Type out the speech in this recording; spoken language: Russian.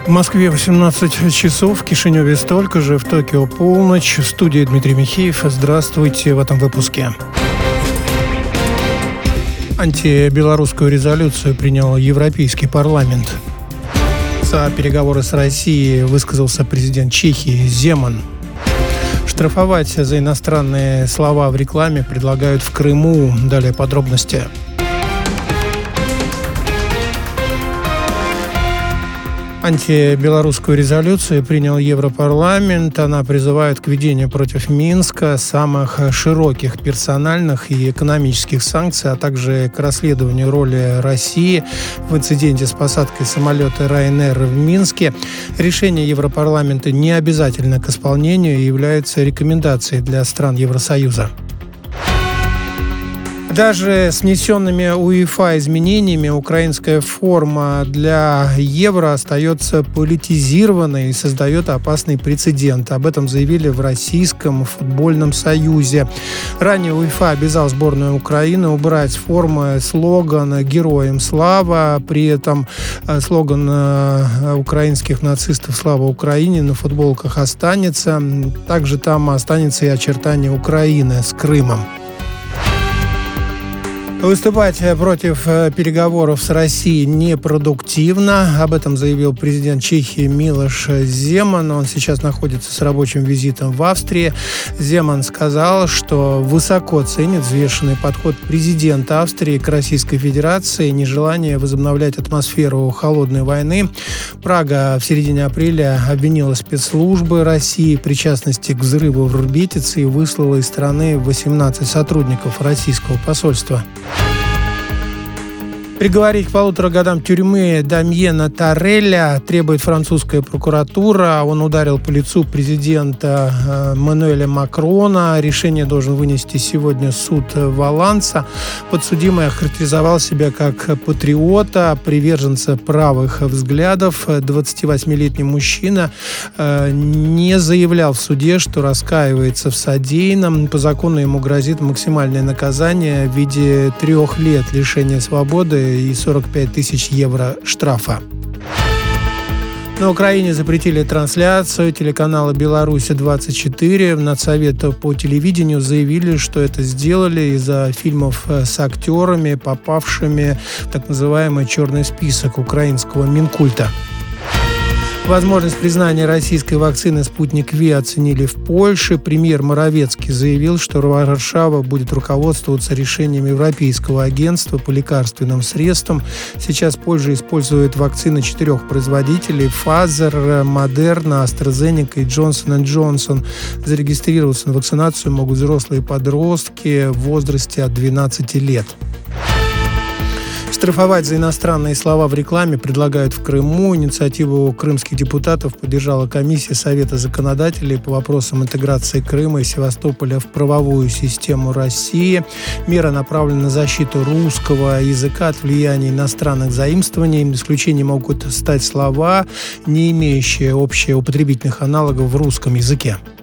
В Москве 18 часов, в Кишиневе столько же, в Токио полночь. В студии Дмитрий Михеев. Здравствуйте в этом выпуске. Антибелорусскую резолюцию принял Европейский парламент. За переговоры с Россией высказался президент Чехии Земан. Штрафовать за иностранные слова в рекламе предлагают в Крыму. Далее подробности. Антибелорусскую резолюцию принял Европарламент. Она призывает к введению против Минска самых широких персональных и экономических санкций, а также к расследованию роли России в инциденте с посадкой самолета Ryanair в Минске. Решение Европарламента не обязательно к исполнению и является рекомендацией для стран Евросоюза. Даже с внесенными УЕФА изменениями украинская форма для Евро остается политизированной и создает опасный прецедент. Об этом заявили в Российском футбольном союзе. Ранее УЕФА обязал сборную Украины убрать с формы слоган «Героям слава». При этом слоган украинских нацистов «Слава Украине» на футболках останется. Также там останется и очертание Украины с Крымом. Выступать против переговоров с Россией непродуктивно. Об этом заявил президент Чехии Милош Земан. Он сейчас находится с рабочим визитом в Австрии. Земан сказал, что высоко ценит взвешенный подход президента Австрии к Российской Федерации, нежелание возобновлять атмосферу холодной войны. Прага в середине апреля обвинила спецслужбы России в причастности к взрыву в Рбетице и выслала из страны 18 сотрудников российского посольства. Приговорить к 1,5 годам тюрьмы Дамьена Торрелля требует французская прокуратура. Он ударил по лицу президента Эммануэля Макрона. Решение должен вынести сегодня суд Валанса. Подсудимый охарактеризовал себя как патриота, приверженца правых взглядов. 28-летний мужчина не заявлял в суде, что раскаивается в содеянном. По закону ему грозит максимальное наказание в виде 3 лет лишения свободы и 45 тысяч евро штрафа. На Украине запретили трансляцию телеканала «Беларусь-24». В Надсовете по телевидению заявили, что это сделали из-за фильмов с актерами, попавшими в так называемый черный список украинского Минкульта. Возможность признания российской вакцины «Спутник Ви» оценили в Польше. Премьер Моровецкий заявил, что Варшава будет руководствоваться решением Европейского агентства по лекарственным средствам. Сейчас Польша использует вакцины 4 производителей – Pfizer, Moderna, AstraZeneca и Johnson & Johnson. Зарегистрироваться на вакцинацию могут взрослые подростки в возрасте от 12 лет. Штрафовать за иностранные слова в рекламе предлагают в Крыму. Инициативу крымских депутатов поддержала комиссия Совета законодателей по вопросам интеграции Крыма и Севастополя в правовую систему России. Мера направлена на защиту русского языка от влияния иностранных заимствований. Исключением могут стать слова, не имеющие общеупотребительных аналогов в русском языке.